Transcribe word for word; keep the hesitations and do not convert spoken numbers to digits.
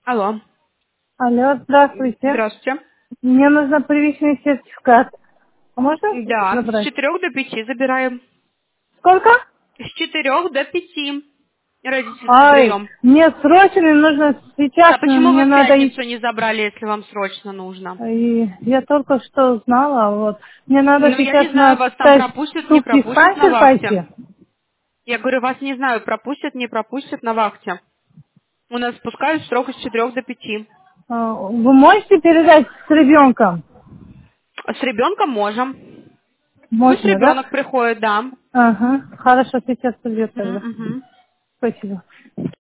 Алло. Алло, здравствуйте. Здравствуйте. Мне нужно привычный сертификат. А можно Да, с забрать? четырех до пяти забираем. Сколько? С четырех до пяти. Родительский Ай, прием. мне срочно нужно сейчас, А но почему вы мне в надо идти. пятницу не забрали, если вам срочно нужно? И я только что узнала, вот. Мне надо Ну, я не сейчас знаю, на вас там тест пропустят, не суп пропустят на диспансер вахте. пойти. Я говорю, вас не знаю, пропустят, не пропустят на вахте. У нас спускают срок с четырех до пяти. А, Вы можете передать с ребенком? А с ребенком можем. Пусть Можно, да? ребенок приходит, да. Ага, хорошо, сейчас придет Мгм, тогда. мгм. Спасибо.